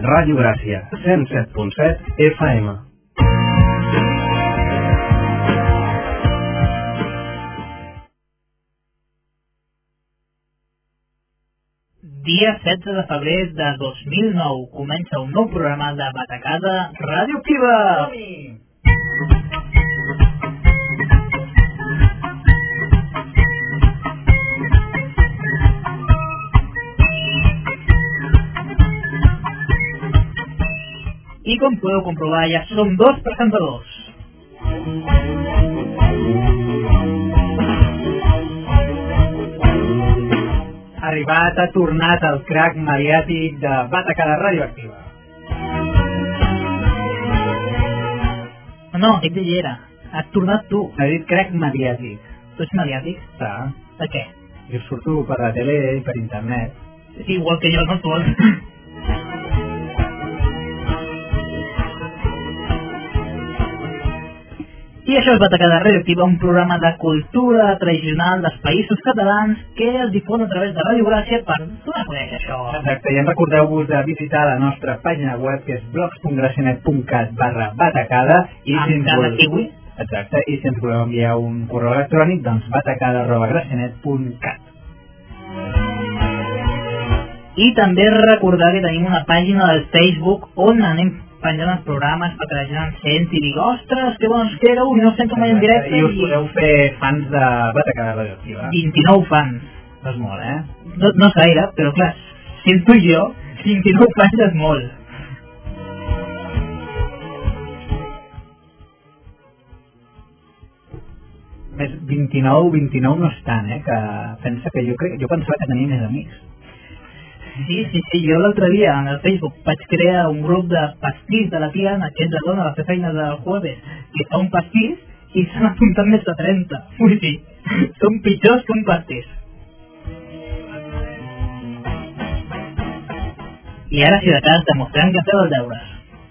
Ràdio Gràcia, 107.7 FM. Dia 16 de febrer de 2009 comença un nou programa de Batacada Radioactiva. I com podeu comprovar, ja som dos presentadors. Arribat, ha tornat el crac mediàtic de Batacada Radioactiva. No, ell ja hi era. Has tornat tu. M'ha dit crac mediàtic. Tu ets mediàtic? Està. De què? Jo surto per la tele i per internet. Sí, igual que jo, no tu. I això és Batacada Radioactiva, un programa de cultura tradicional dels països catalans que es difon a través de Ràdio Gràcia per donar a conèixer això. Exacte, i en recordeu-vos de visitar la nostra pàgina web, que és blogs.gracianet.cat/batacada, i amb cada kiwi. Exacte, i si ens voleu enviar un correu electrònic, doncs batacada@gracianet.cat. I també recordar que tenim una pàgina del Facebook on anem penjant els programes perquè la gent ens senti i digui, ostres, que bons que éreu i no sento mai en directe. I us podeu fer fans de Batacada Radioactiva. 29 fans. No és molt, eh? No és gaire, però clar, si tu i jo, 29 fans és molt. Més 29 no és tant, que pensa que jo pensava que tenia més amics. Sí, jo l'altre dia en el Facebook vaig crear un grup de pastís de la Tiana, que és la dona de fer feines del jueves, que fa un pastís i s'han apuntat més de 30. Ui, sí, són pitjors que un pastís. I ara, si de cas, demostrem que feu els deures.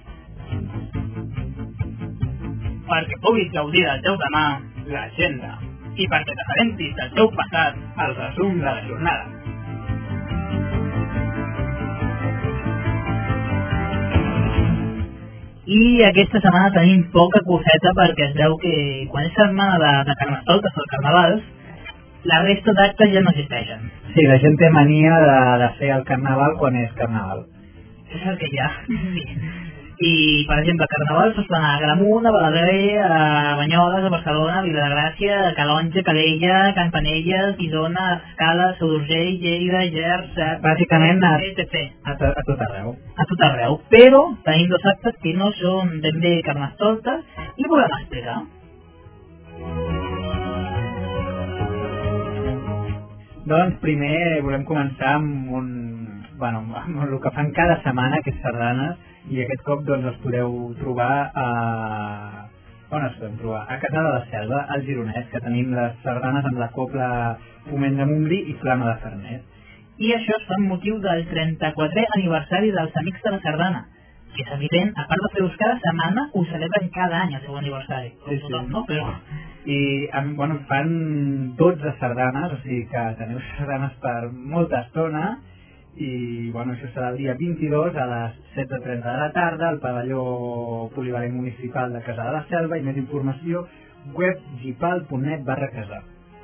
Perquè puguis gaudir del teu demà, l'agenda, i perquè t'assabentis del teu passat, el resum de la jornada. I aquesta setmana tenim poca coseta perquè es veu que quan és setmana de carnestoltes o carnavals, la resta d'actes ja no existeixen. Sí, la gent té mania de fer el carnaval quan és carnaval. És el que hi ha. Sí. I, per exemple, carnavals es fan a Gramunt, a Balaguer, a Banyoles, a Barcelona, a Vilagràcia, a Calonja, Calella, Campanelles, Isona, Escala, Seu d'Urgell, Lleida, Gers... Bàsicament a tot arreu. A tot arreu. Però tenim dos actes que no són ben bé carnestoltes i volem explicar. Doncs primer volem començar amb amb el que fan cada setmana, que és sardanes, i aquest cop doncs els podeu trobar on es podem trobar? A Casa de la Selva, al Gironès, que tenim les sardanes amb la cobla Foment de Montgrí i Flama de Farners. I això es fa amb motiu del 34è aniversari dels Amics de la Sardana, que és evident, a part de fer-los cada setmana, ho celebren cada any el seu aniversari. Sí. Tothom, no? Però... I fan 12 sardanes, o sigui que teniu sardanes per molta estona. I això serà el dia 22 a les 7:30 de la tarda al pavelló polivalent municipal de Casa de la Selva, i més informació web gipal.net/casa.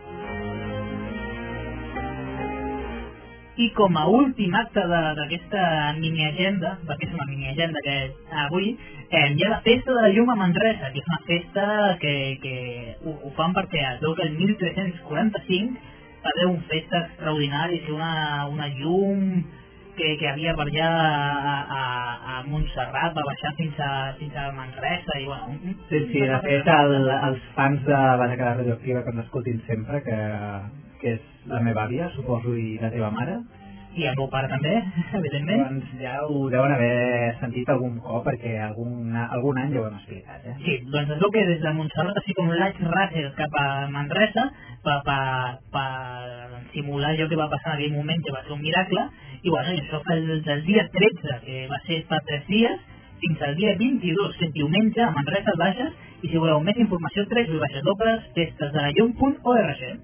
I com a últim acte d'aquesta miniagenda, perquè és una miniagenda que avui, hi ha la festa de la llum a Manresa, que és una festa que ho fan perquè es veu que el 1345 va haver un festa extraordinari, una llum que havia per allà a Montserrat, va baixar fins a Manresa i Sí, de fet els fans de Batacada Radioactiva que ens escoltin sempre, que és la meva àvia, suposo, i la teva mare, i el meu pare també, evidentment. Doncs ja ho deuen haver sentit algun cop, perquè algun any ja ho hem explicat, Sí, doncs es veu que des de Montserrat, així com l'Aix Racer cap a Manresa, per simular allò que va passar en aquell moment, que va ser un miracle, i això fa del dia 13, que va ser fa 3 dies, fins al dia 22, que és diumenge, a Manresa Baixes, i si voleu més informació, www.festesdelallum.org.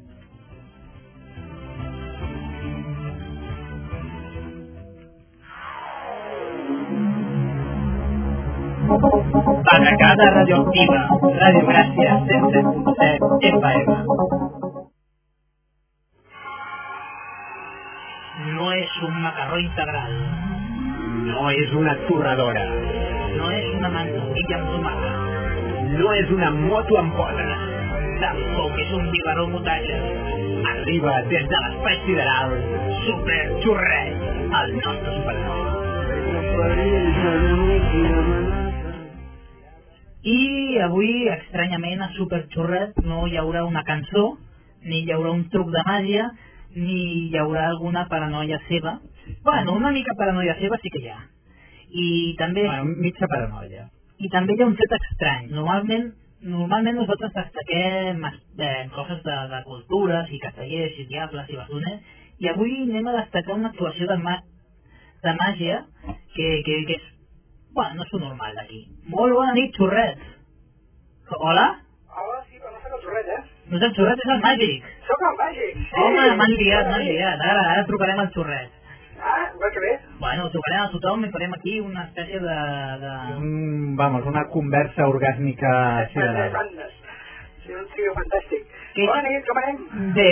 Patacada radioactiva, Radio Gràcia, 107.7 FM. No és un macarró integral. No és una torradora. No és una mantequilla amb tomàquet. No és una moto amb potes. Tampoc és un biberó mutalla. Arriba des de l'espai sideral. Super xurret, el nostre supernova. I avui, estranyament, a Super Xurret no hi haurà una cançó, ni hi haurà un truc de màgia, ni hi haurà alguna paranoia seva. Bueno, una mica paranoia seva sí que hi ha. I també... Bueno, mitja paranoia. I també hi ha un fet estrany. Normalment nosaltres destaquem coses de cultures, i castellers, i diables, i bastoners, i avui anem a destacar una actuació de màgia que és... Bueno, no és normal d'aquí. Molt bona nit, Xurret. Hola? Hola, sí, però no soc el Xurret, No és el Xurret, és el Màgic. Soc el Màgic. Home, m'han liat. Ara trucarem al Xurret. Va, que bé. Bueno, trucarem a tothom i farem aquí una espècie de... Vamos, una conversa orgàsmica sideral. Sí, un trio fantàstic. Què? Bona nit, com anem? Bé.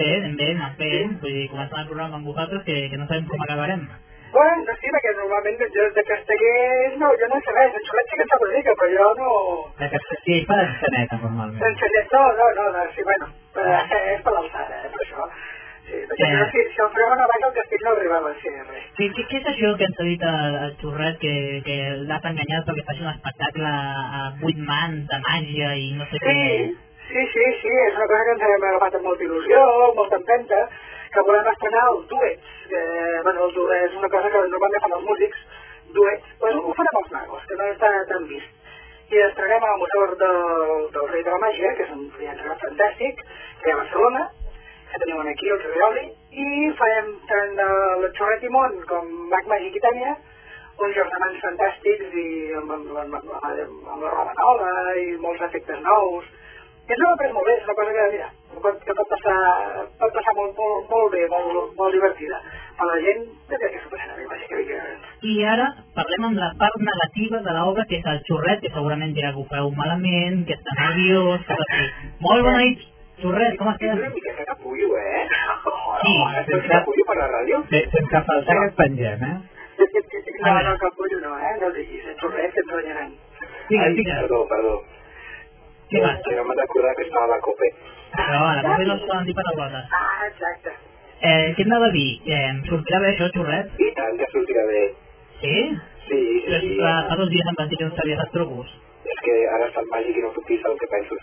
Vull dir, començant el programa amb vosaltres, que no sabem com acabarem. Bueno, no sí, perquè normalment jo de castellers no, jo no sé res, en Xurret sí que en sap una mica, però jo no... De castellers, sí, fa d'enxaneta, normalment. D'enxaneta, no, sí, bueno, és per l'alçada, per això. Sí, perquè si el programa no vaig al castell no arribava a ser res. Sí, què és això que ens ha dit el Xurret, que l'has enganyat perquè faci un espectacle a 8 mans de màgia i no sé què? Sí, és una cosa que ens hem agafat amb molta il·lusió, molta empenta, que volem estrenar els duets. Bueno, el duet és una cosa que normalment fan els músics, duets, però ho farem els magos, que no està tan vist. I estrenem al Museu del Rei de la Màgia, que és un teatre fantàstic, que hi ha a Barcelona, que tenim aquí, el Rioli, i farem tant el Xurret i Món com Mag Màgic i Tània, uns jocs de mans fantàstics i amb la roba nova i molts efectes nous. I ens ho hem après molt bé, és una cosa que, mira, que pot passar molt bé, molt divertida. Per la gent, també que s'ho passarà bé, bàsicament. I ara parlem amb la part negativa de l'obra, que és el Xurret, que segurament dirà que ho feu malament, que està nerviós, que tot així. Molt bona nit, Xurret, com estàs? Una miqueta capullo, Sí, sense capullo per la ràdio? Sense faltar que et pengem, No, capullo no, no diguis, el Xurret que ens renyaran. Digues. Perdó. Què va? Que no m'he d'acordar que estava a la COPE. Però a la COPE no es poden dir paraulotes. Exacte. Què anava a dir? Sortirà bé això, Xurret? I tant que sortirà bé. Sí? Sí. Fa 2 dies em van dir que no sabies els trucos. És que ara està el Màgic i no puc dir el que penso.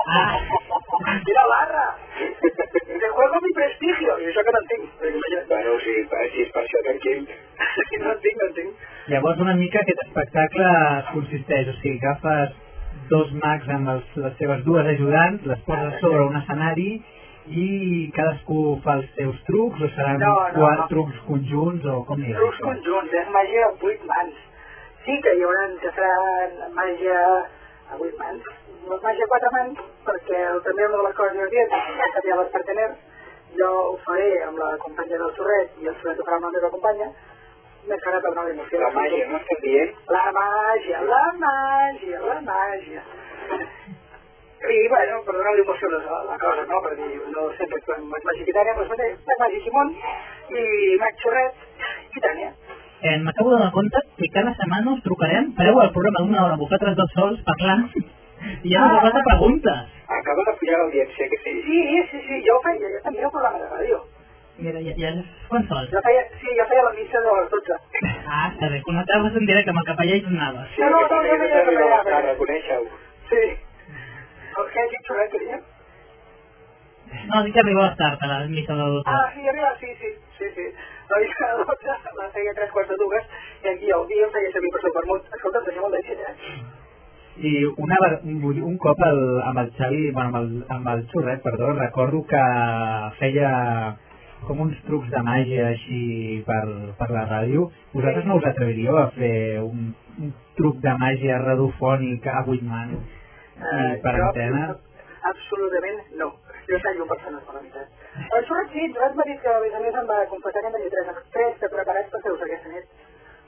Mira l'arra! Te juego mi prestigio! I això que no en tinc. Bueno, sí, si és per això tranquil. No en tinc. Llavors una mica aquest espectacle consisteix, o sigui, agafes 2 mags amb les seves 2 ajudants, les poses sobre un escenari i cadascú fa els seus trucs, o seran 4 trucs conjunts, o com digues? Trucs conjunts, és màgia a 8 mans. Sí que hi haurà, que serà màgia a 8 mans, no és màgia a 4 mans, perquè també una de les coses divertides és que canviar les parteners. Jo ho faré amb la companya del Xurret i el Xurret ho farà amb la meva companya, més que ara per donar l'emoció. La màgia, no estem dient? La màgia. I, bueno, per donar l'emoció a la cosa, no? Perquè no sempre fem Màgic i Tània, però és Màgic i Món, i Mag Xurret i Tània. M'acabo de donar compte que cada setmana us trucarem, fareu el programa d'una hora, vosaltres 2 sols, parlant, i ja no us fas preguntes. Acaba de pujar l'audiència, que sí? Sí, jo ho feia, jo també el programa de ràdio. Mira, ja quants sols? Jo feia la missa de les 12. Està bé, connectaves en directe amb el capellà i tornaves. Sí, no, jo feia capellà. Reconèixer-ho. Sí. Què has dit, Xurret, que dius? No, dic que arribaves tard a la missa de 12. Sí, arribava, sí. La missa de 12 la feia 3:45 i aquí el dia em feia servir per sopar molt. Escolta, em tenia molt d'èxit, I un cop amb el Xavi, bueno, amb el Xurret, perdó, recordo que feia com uns trucs de màgia així per la ràdio. Vosaltres no us atreviríeu a fer un truc de màgia radiofònic a 8 mans per antena? Absolutament no. Jo tallo persones per la meitat. El Xurret sí, el Xurret m'ha dit que a més em va confessar que en tenia 3 preparats per fer-vos aquesta nit.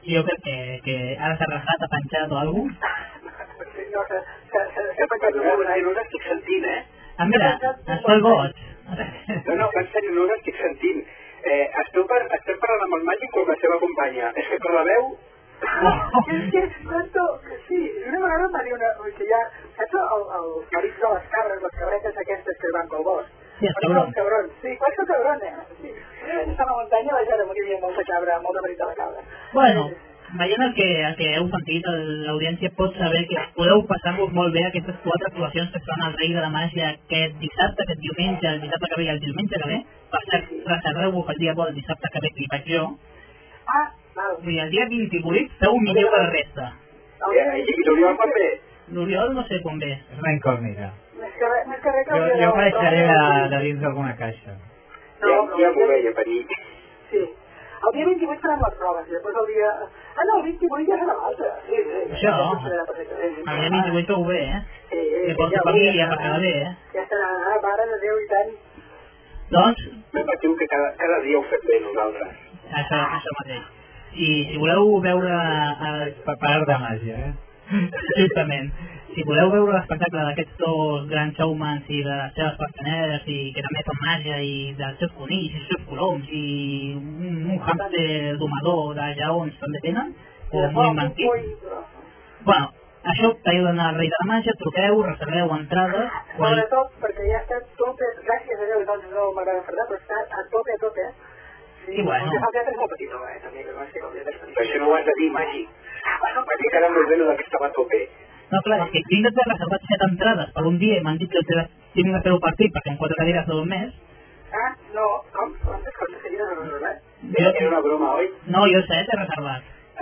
Jo crec que ara s'ha rajat, ha penjat o alguna cosa. Sí, no, s'ha penjat una bona. No l'estic sentint, Ah, mira, estàs boig. No, en sèrio, no l'estic sentint. Estem parlant amb el Màgic o amb la seva companya? És que per la veu... És que, sí, una vegada em va dir que ja... Saps els marits de les cabres, les cabretes aquestes que van pel bosc? Sí, els cabrons. Sí, quants cabrons, Sí. A la muntanya vaig veure que hi havia molta cabra, molta marit de la cabra. Bueno, veient el que heu sentit, l'audiència pot saber que podeu passar-vos molt bé aquestes 4 actuacions que són al Rei de la Màgia aquest dissabte, aquest diumenge, el dissabte que ve i el diumenge que ve. Per cert, reserveu-vos el dia bo el dissabte que ve que hi vaig jo. Ah, val. I el dia 28 feu millor que la resta. I l'Oriol quan ve? L'Oriol no sé quan ve. És una incògnita. Més que res que... Jo apareixeré de dins d'alguna caixa. Ja m'ho veia venir. Sí. El dia 28 faran les proves, i després el dia... Ah, no, el 28 ja serà l'altre. Sí. Això, el dia 28 ho ve, Sí. Que porta família per cada bé, Ja serà, mare de Déu i tant. Doncs, No patiu que cada dia ho fem bé nosaltres. això mateix. I si voleu veure... Per art de màgia, Justament. Si voleu veure l'espectacle d'aquests 2 grans showmans i de les seves parteneres i que també fan màgia i dels seus conills i els seus coloms i un hàmster domador de lleons també tenen, o molt inventiu. Bueno, això t'ajuda a anar al Rei de la Màgia, truqueu, reserveu entrades... Sobretot perquè ja està a tope, gràcies a Déu, doncs no m'agrada enfadar, però està a tope. I bueno... El teatre és molt petit, també, que no sé com ja Però això no ho has de dir, Màgic. Bueno, perquè ara molt bé que estava a tope. No, clar, és que tinc d'haver reservat 7 entrades per un dia i m'han dit que tinc de fer-ho partit perquè en 4 cadires no més. Ah, no, com? Quantes coses seguides no reservat? Era una broma, oi? No, jo 7 he reservat.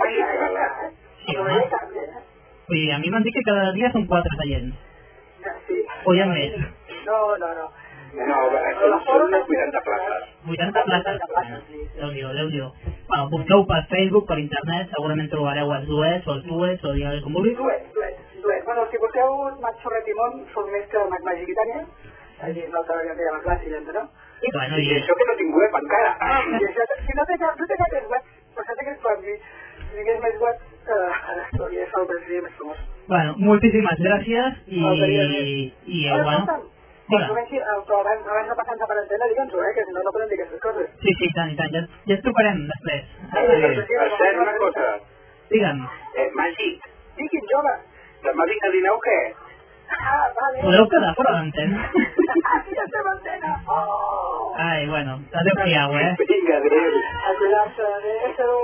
Sí, home. Vull dir, a mi m'han dit que cada dia són 4 seients. Sí. O hi ha més. No. No, són unes 80 places. 80 places. Déu-n'hi-do. Bueno, busqueu per Facebook, per internet, segurament trobareu els duets o els duets o digueu com vulguis. Duet. Bueno, si busqueu Maig Sorret i Mont, són més que Maig Màgic i Tània. Allí és l'altra que té a la classe, ja no? I bueno, I això que no tinc web encara. Si no té cap web, passat aquest plan, si tingués més web, hauria de fer el president més famós. Bueno, moltíssimes gràcies i bueno... Hola. Però abans de passar-nos per antena, digue'ns-ho, que si no podem dir aquestes coses. Sí, i tant, ja ens trucarem després. Per cert, una cosa. Digue'm. Màgic. Digui'm, jove. Demà vinc a dinar o què? Ah, vale. Podeu quedar fora d'antena? Sí, estem a antena. Oh! Ai, bueno, adéu-siau, Vinga, adéu. A cuidar-se, adéu.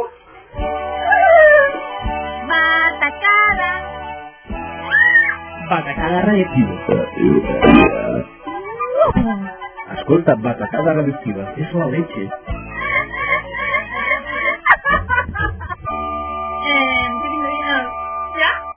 Batacada radioactiva. Escolta, batacada radioactiva. És la leche.